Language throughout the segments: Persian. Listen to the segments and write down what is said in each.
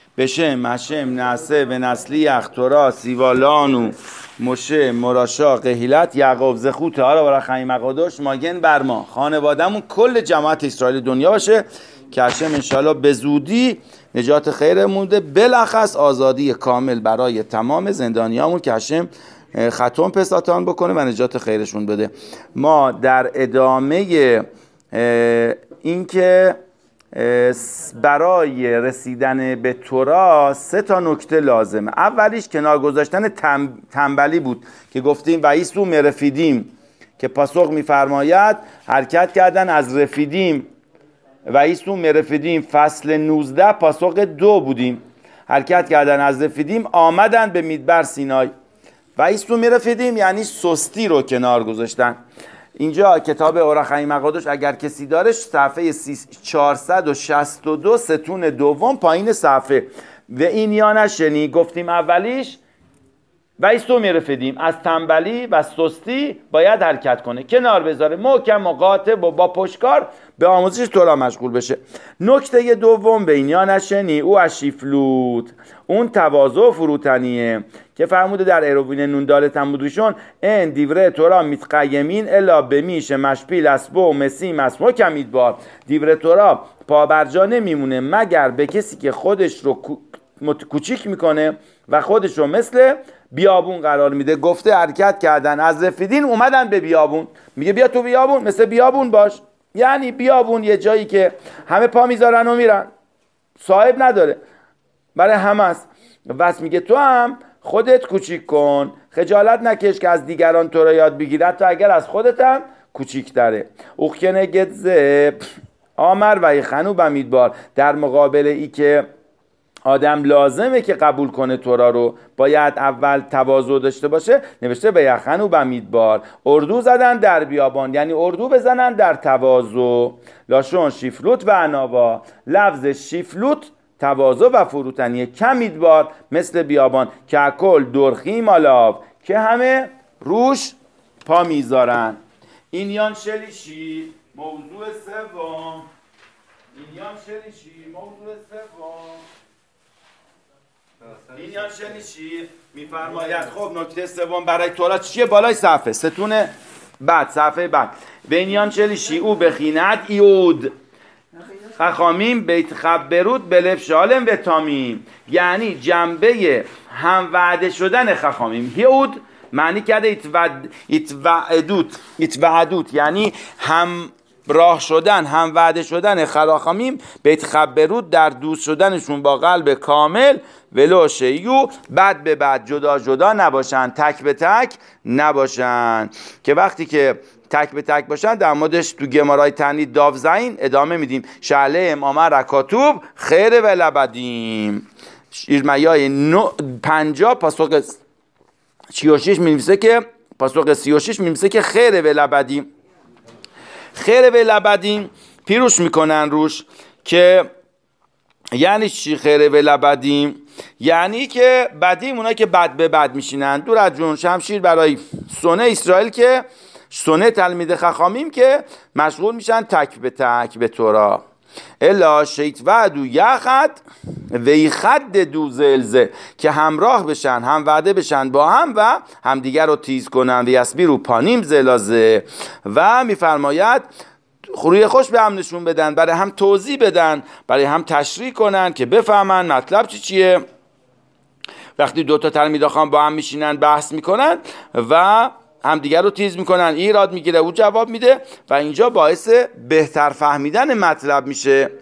بشم مشم نسه و نسلی اختورا سیوالانو مشه مراشا قهیلت یعقوب زخوت آرا برا خیمه قدوش ماگن برما خانوادهمون کل جماعت اسرائیل دنیا باشه که هشم انشالله به زودی نجات خیر مونده، بلخص آزادی کامل برای تمام زندانیامون که هشم ختم پساتان بکنه و نجات خیرشون بده. ما در ادامه اینکه برای رسیدن به تورا 3 نکته لازمه. اولیش کنار گذاشتن تنبلی بود که گفتیم و ایسو مرفیدیم که پاسخ میفرماید حرکت کردن از رفیدیم و ایسو مرفیدیم فصل 19 پاسخ 2 بودیم، حرکت کردن از رفیدیم آمدن به میدبر سینای. و ایسو مرفیدیم یعنی سستی رو کنار گذاشتن. اینجا کتاب اورخای مقادش اگر کسی دارش صفحه 462 ستون دوم پایین صفحه و این یا نشنی گفتیم اولیش و ایستو میرفدیم از تنبلی و سستی باید حرکت کنه، کنار بذاره، محکم و قاطع و با پشکار به آموزش تورا مشغول بشه. نکته دوم به این یا نشنی او اشیفلوت اون تواضع فروتنیه که فرموده در ایروین نوندال تمودشون این دیوره تورا میتقیمین الا بمیشه مشپیل اسبو و مسیم اسمو کمید بار. دیوره تورا پابرجا نمیمونه مگر به کسی که خودش رو کوچیک میکنه و خودش رو مثل بیابون قرار میده. گفته حرکت کردن از رفیدین اومدن به بیابون، میگه بیا تو بیابون مثل بیابون باش، یعنی بیابون یه جایی که همه پا میذارن و میرن، صاحب نداره، برای همه است. بس میگه تو هم خودت کوچیک کن، خجالت نکش که از دیگران تو رو یاد بگیرد تا اگر از خودت هم کوچیک تره. اوخکنه گدزه آمر و خنو بمیدبار، در مقابل ای که آدم لازمه که قبول کنه تورا رو باید اول تواضع داشته باشه. نوشته به یخن و بمیدبار اردو زدن در بیابان، یعنی اردو بزنن در تواضع. لاشون شیفلوت و عنابا، لفظ شیفلوت تواضع و فروتنیه، کمیدبار مثل بیابان که اکل درخی مالاو که همه روش پا میذارن. اینیان شلیشی موضوع سوم، اینیان شلیشی موضوع سوم، این یان شنیشی میفرماید خب نکته سوم برای تورا چیه؟ بالای صفحه ستون بعد صفحه بعد بینیان شلیشی او بخیند ایود خخامیم بیت خبرود بلف شالم و تامیم، یعنی جنبه هم وعده شدن خخامیم. ایود معنی کرده ایتوعدوت یعنی هم راه شدن، هم وعده شدن خراخامیم بیت خبرود در دوست شدنشون با قلب کامل ولو شیو بعد به بعد جدا جدا نباشن، تک به تک نباشن که وقتی که تک به تک باشن در موردش تو گمارای تنید داوزین ادامه میدیم. شعله امامه رکاتوب خیر و لبدیم ایرمیای 50 پاسخ 36 می‌نویسه که پاسخ 36 می‌نویسه که خیر و لبدیم، خیر و لبدیم پیروش میکنن روش که یعنی چی خیر و لبدیم؟ یعنی که بدیم اونا که بد به بد میشینن. دور از جون شمشیر برای سنه اسرائیل که سنه تلمید خخامیم که مشغول میشن تک به تک به تورا. الا شیط وعدو یخد وی خد دو زلزه که همراه بشن، هم وعده بشن با هم و همدیگر رو تیز کنن. و یسبی رو پانیم زلازه و میفرماید روی خوش به هم نشون بدن، برای هم توضیح بدن، برای هم تشریح کنن که بفهمن مطلب چیه. وقتی دوتا تلمیذ خان با هم میشینن بحث میکنن و همدیگر رو تیز میکنن، ایراد میگیره او جواب میده و اینجا باعث بهتر فهمیدن مطلب میشه.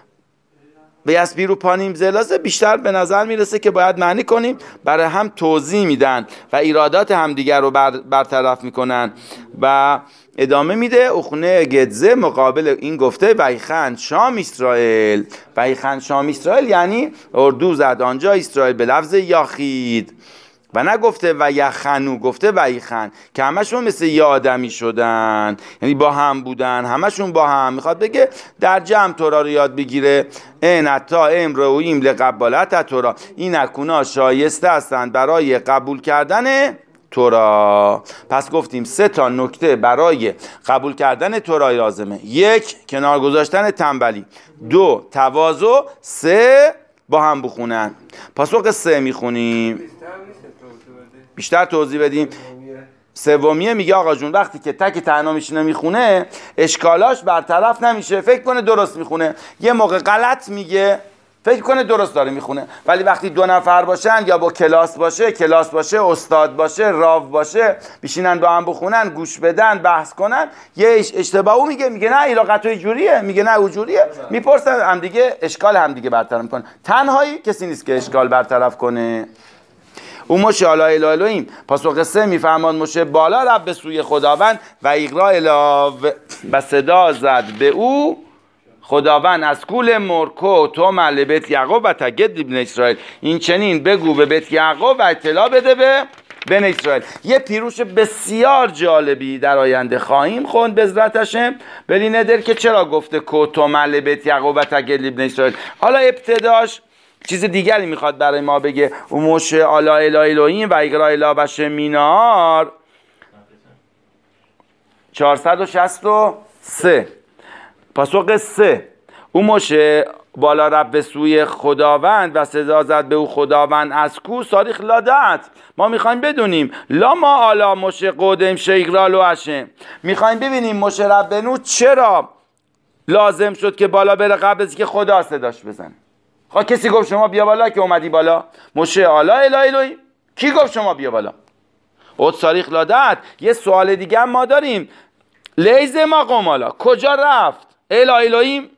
به یسبی رو پانیم زلازه بیشتر به نظر میرسه که باید معنی کنیم برای هم توضیح میدن و ایرادات همدیگر رو برطرف میکنن. و ادامه میده اخونه گدزه مقابل این گفته ویخن شام اسرائیل، ویخن شام اسرائیل یعنی اردو زد آنجا اسرائیل به لفظ یاخید و نگفته و یخنو، گفته ویخن که همشون مثل یه آدمی شدن، یعنی با هم بودن، همشون با هم. میخواد بگه در جمع تورا رو یاد بگیره. این اتا امرویم لقبالت تورا، این اکونا شایسته هستند برای قبول کردن تورا. پس گفتیم 3 نکته برای قبول کردن تورا لازمه: 1 کنار گذاشتن تنبلی، 2 تواضع، 3 با هم بخونن. پاسخ 3 میخونیم. بیشتر توضیح بدیم. سومیه میگه آقا جون وقتی که تک تنها میشینه میخونه اشکالاش برطرف نمیشه، فکر کنه درست میخونه، یه موقع غلط میگه فکر کنه درست داره میخونه، ولی وقتی 2 نفر باشن یا با کلاس باشه استاد باشه راو باشه بشینن با هم بخونن گوش بدن بحث کنن یه اشتباهو میگه نه علاقت اینجوریه، میگه نه اونجوریه، میپرسن هم دیگه اشکال هم دیگه برطرف میکنن. تنهایی کسی نیست که اشکال برطرف کنه. اون مشه الا الهیم. پاسخ 3 میفرماد مشه بالا رفت به سوی خداوند و ایقرا الا و صدا زد به او خداوند از کول مرکو تو مل بیت یعقوب و تگد ابن اسرائیل، این چنین بگو به بیت یعقوب و اطلاع بده به بن اسرائیل. یه پیروش بسیار جالبی در آینده خواهیم خوند به عزت هاشم. بلی ندر که چرا گفته کو تو مل بیت یعقوب و تگد ابن اسرائیل. حالا ابتداش چیز دیگری میخواد برای ما بگه. اون موشه الا الهیم و ایقرا الا بشه مینار 463. پاسخ 3 اون موشه بالا رب به سوی خداوند و صدا زد به او خداوند از کو ساریخ لادت. ما میخوایم بدونیم لا ما آلا موشه قدم شیگرالو هشم، میخوایم ببینیم موشه ربنو چرا لازم شد که بالا بره قبل از که خدا صداش بزنه. خب کسی گفت شما بیا بالا که اومدی بالا؟ موشه آلا الهی کی گفت شما بیا بالا؟ او ساریخ لادت. یه سوال دیگه هم ما داریم، لیزه ما قمالا کجا رفت؟ الهی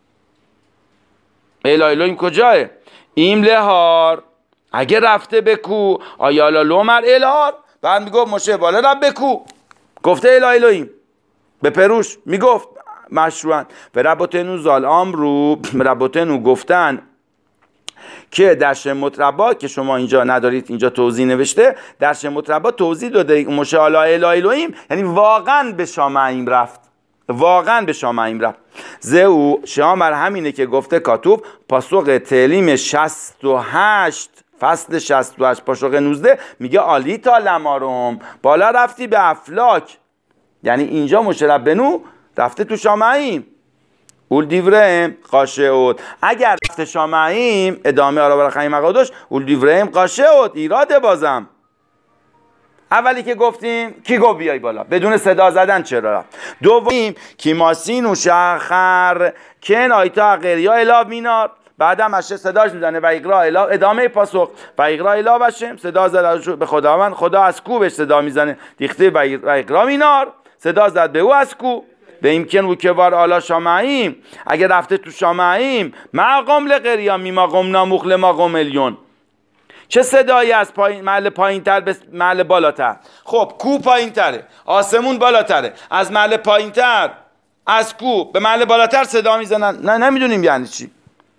کجاه؟ ایم لهار اگه رفته بکو آیالا لومر الهار. بعد میگفت موشه بالا رفت بکو، گفته الهی به پروش میگفت مشروعا و ربطنو زال آمرو ربطنو گفتن که در شمت ربا که شما اینجا ندارید، اینجا توضیح نوشته، در شمت ربا توضیح داده موشه الا الهیم یعنی واقعا به شامعیم رفت، واقعا به شامعیم رفت. زهو شامر همینه که گفته کاتوب پاسخ تعلیم 68 فصل 68 پاسخ 19 میگه آلی تا لمارم بالا رفتی به افلاک، یعنی اینجا مشرب بنو رفته تو شامعیم. اول دیورهم قاشعود اگر رفته شامعیم ادامه آرا برخیم مقادش اول دیورهم قاشعود ایراده بازم. اولی که گفتیم کی گفت بیای بالا بدون صدا زدن چرا رفت. دومیم کی ماسین و شخر کن آیتا غریا الا مینار بعدم اشه صداش میزنه و ایقرا الا ادامه پاسخ و ایقرا الا بشم صدا زد به خداوند خدا از کو بهش صدا میزنه دیخته و ایقرا مینار صدا زد به او از کو به امکن و که وار آلا شامعیم اگه رفته تو شامعیم مقام لقریا میما قمنا مخل ما قملیون چه صدایی از محل پایین تر به محل بالاتر. خب کو پایین تره آسمون بالاتره از محل پایین تر از کو به محل بالاتر صدا میزنن نه نمیدونیم یعنی چی.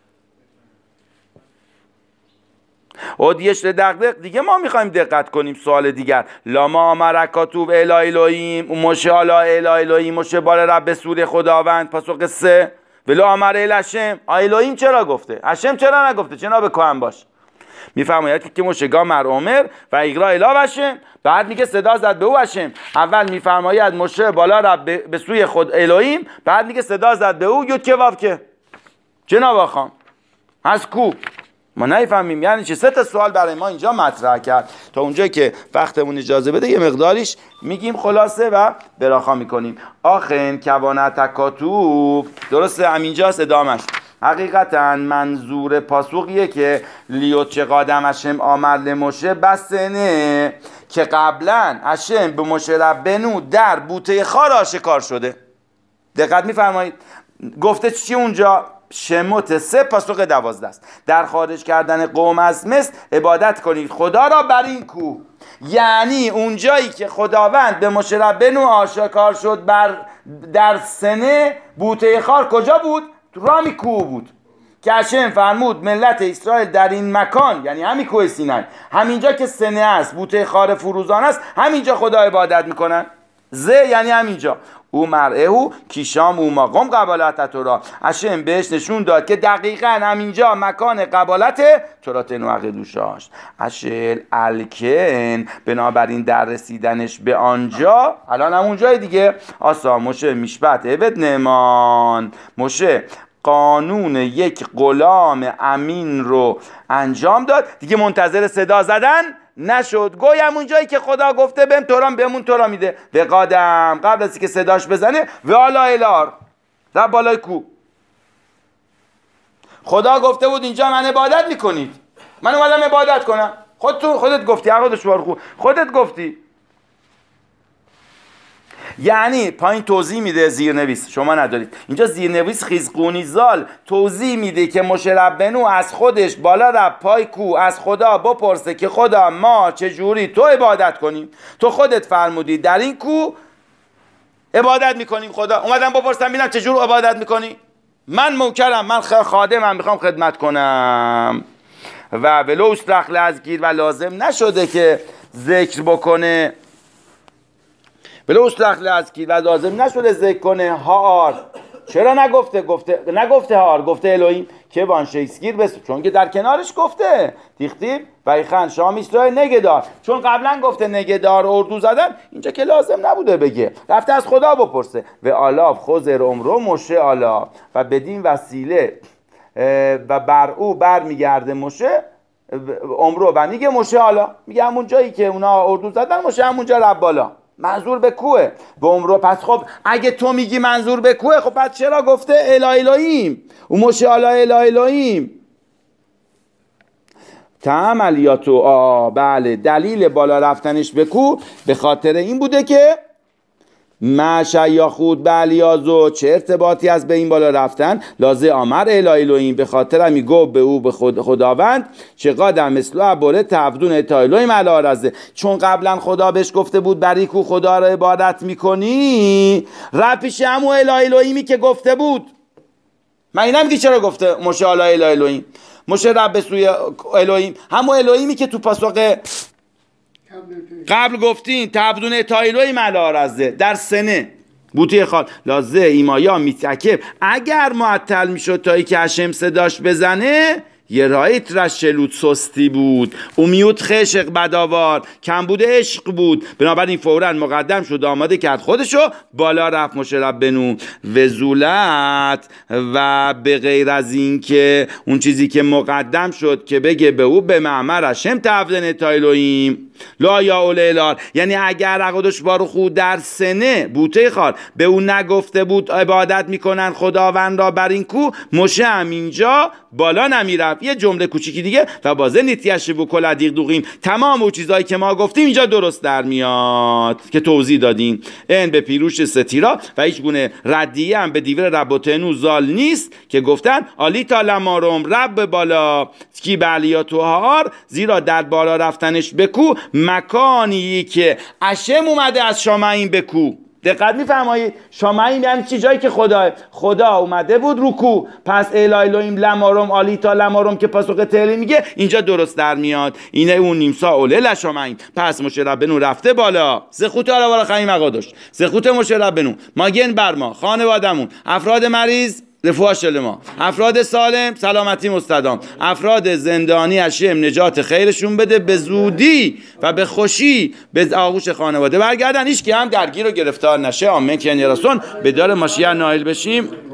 اودیش دقیق دیگه ما میخوایم دقت کنیم. سوال دیگر لاما مرکاتوب الهیم موشه الا الهیم موشه بالا رب سوره خداوند پاسخ 3 ولا امر الهشم الهیم چرا گفته هشم چرا نگفته جناب کهن باش. میفرماید که موشگاه مر عمر و ایقرا اله بشه بعد میگه صدا زد به او هشم. اول میفرماید موشه بالا رب به سوی خود الهیم بعد میگه صدا زد به او یود که واو که جناب آخام از کو ما نمیفهمیم یعنی چه. 3 سوال برای ما اینجا مطرح کرد تا اونجایی که وقتمون اجازه بده یه مقداریش میگیم خلاصه و براخا میکنیم. آخن کوانت تکاتوب درسته همینجاست ادامش. حقیقتا منظور پاسخیه که لیوت چه قادم هشم آمر لموشه بسنه که قبلا هشم به موشه ربنو در بوته خار آشکار شده. دقت میفرمایید گفته چی اونجا؟ شموت 3 پاسخ 12 است. در خارج کردن قوم از مصر عبادت کنید خدا را بر این کوه، یعنی اونجایی که خداوند به موشه ربنو آشکار شد در سنه بوته خار کجا بود؟ رامی کوه بود که هشم فرمود ملت اسرائیل در این مکان یعنی همین کوه سینای همینجا که سنه است بوته خار فروزان است همینجا خدا عبادت میکنن. یعنی همینجا او مرعهو کیشام او مقام قبالت تورا هشم بهش نشون داد که دقیقاً همینجا مکان قبالت تورا تنوع دوشاش اشل الکن بنابراین در رسیدنش به آنجا الان همونجای دیگه آسا موشه میشبت عبد نمان موشه قانون یک غلام امین رو انجام داد. دیگه منتظر صدا زدن نشد. گوی همون جایی که خدا گفته بهم تورام بهمون تورا میده. به قادم قبل از که صداش بزنه و الا الار رب بالای کو. خدا گفته بود اینجا من عبادت میکنید، من اومدم عبادت کنم. خودت گفتی عقد شوار خودت گفتی. یعنی پایین توضیح میده زیرنویس، شما ندارید اینجا زیرنویس خیزقونی زال توضیح میده که موشه ربنو از خودش بالا رفت پای کو از خدا بپرسه که خدا ما چجوری تو عبادت کنیم. تو خودت فرمودی در این کو عبادت میکنیم. خدا اومدم بپرسم ببینم چجور عبادت میکنی. من موکرم، من خادمم، میخوام خدمت کنم. و ولو استرخ لازگیر و لازم نشده که ذکر بکنه، ولو استرخ لازگیر و لازم نشده ذکر کنه هار. چرا نگفته هار، گفته الوهیم که وان شیسگیر بس، چون که در کنارش گفته تیختیب و ایخن شام اسرائیل نگهدار، چون قبلا گفته نگهدار اردو زدن، اینجا که لازم نبوده بگه، رفته از خدا بپرسه. و آلاب خوزر عمرو مشه آلاب و بدین وسیله و بر او بر میگرده مشه عمرو و میگه مشه آلا، میگه همون جایی که اونا اردو زدن مشه همونجا رب بالا. منظور به کوه به عمرو. پس خب اگه تو میگی منظور به کوه، خب پس چرا گفته اله الهیم و مشه آلا اله الهیم؟ تعملیاتو بله دلیل بالا رفتنش به کو به خاطر این بوده که مشیاخود بالیازو، چه ارتباطی از به این بالا رفتن؟ لازه آمر اله الهیم، به خاطر همی گفت به او به خداوند چه قادم مثلو عباره تفدون اتا الهیم علا رزه، چون قبلا خدا بهش گفته بود بری کو خدا را عبادت میکنی رپیش همون اله الهیمی که گفته بود. من اینم میگی چرا گفته مشه آلا اله الهیم، مشه رب سوی الهیم، همون الهیمی که تو پاسخ قبل گفتین تبدون اتایلوی ملارزه در سنه بوتی خال لازه ایمایا میتکب. اگر معطل میشد تایی که هشم صداش بزنه یه رایت رشلوت سستی بود، امیوت خشق بداوار کم بوده عشق بود، بنابراین فوراً مقدم شد آماده کرد خودشو بالا رفت مشرب بنو وزولت. و به غیر از این که اون چیزی که مقدم شد که بگه به او به معمر هشم تفدن تایلویم لا یا اولار، یعنی اگر عقدش بارو خود در سنه بوته خال به اون نگفته بود عبادت میکنن خداوند را بر این کو، مشه هم اینجا بالا نمیرفت. یه جمله کوچیکی دیگه و بازه نیتیش بو کل ادیق دوغیم، تمام اون چیزایی که ما گفتیم اینجا درست در میاد که توضیح دادیم. این به پیروش ستیرا و هیچ گونه ردیه هم به دیور ربوتنو زال نیست که گفتن آلی تا لمارم رب بالا کی بالیاتو هار، زیرا در بالا رفتنش بکو مکانی که اشم اومده از شامعین بکو. دقت میفرمایید شامعین یعنی چی؟ جایی که خدا اومده بود رکو. پس اله الهیم لمارم آلی تا لمارم که پاسخ تعلی میگه اینجا درست در میاد. اینه اون نیمسا اوله لشامعین. پس مشرب بنو رفته بالا زخوت آلا والا خیلی مقادش زخوت مشرب بنو ماگن برما خانوادمون افراد مریض رفوها شلما، افراد سالم سلامتی مستدام، افراد زندانی هشم نجات خیرشون بده به زودی و به خوشی به آغوش خانواده برگردن، هیچ که هم درگیر و گرفتار نشه. آمین که رسول به دار ماشیه نائل بشیم.